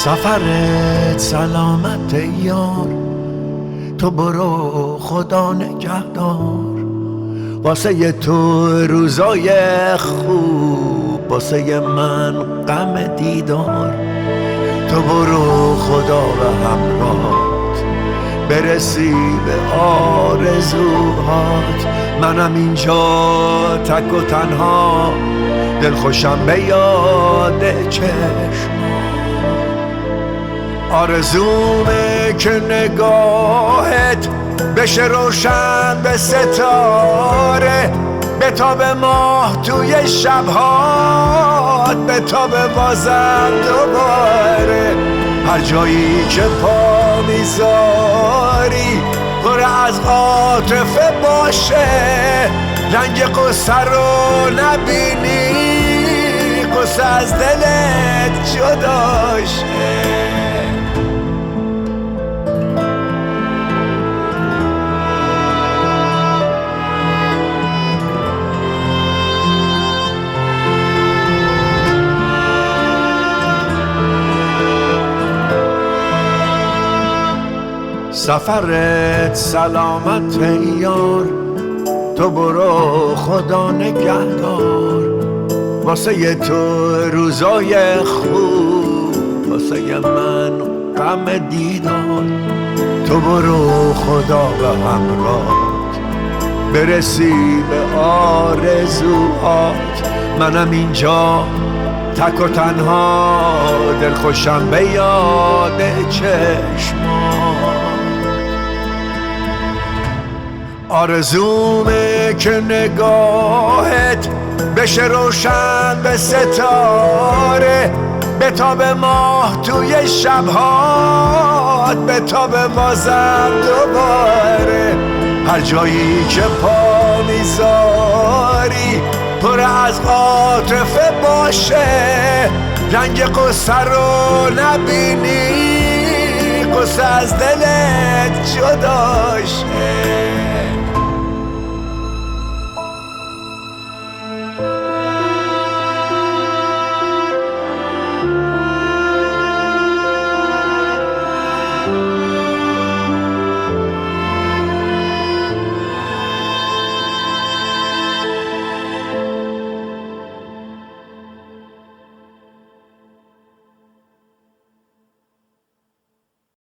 سفرت سلامت یار، تو برو خدا نگهدار. واسه تو روزای خوب، واسه من غم دیدار. تو برو خدا و همراهت، برسی به آرزوهات. منم اینجا تک و تنها، دلخوشم به یاد چشم. آرزومه که نگاهت بشه روشن به ستاره، بتابه ماه توی شبهات، بتابه بازم دوباره. هر جایی که پا میذاری پر از عاطفه باشه، رنگ قصه رو نبینی، قصه از دلت جداشه. سفرت سلامت یار، تو برو خدا نگهدار. واسه تو روزای خوب، واسه من غم دیدار. تو برو خدا و همراهت، برسی به آرزوهات. منم اینجا تک و تنها، دلخوشم به یاد چشمات. آرزومه که نگاهت بشه روشن به ستاره، بتابه ماه توی شبهات، بتابه بازم دوباره. هر جایی که پا میذاری پر از عاطفه باشه، رنگ قصه رو نبینی، قصه از دلت جداشه.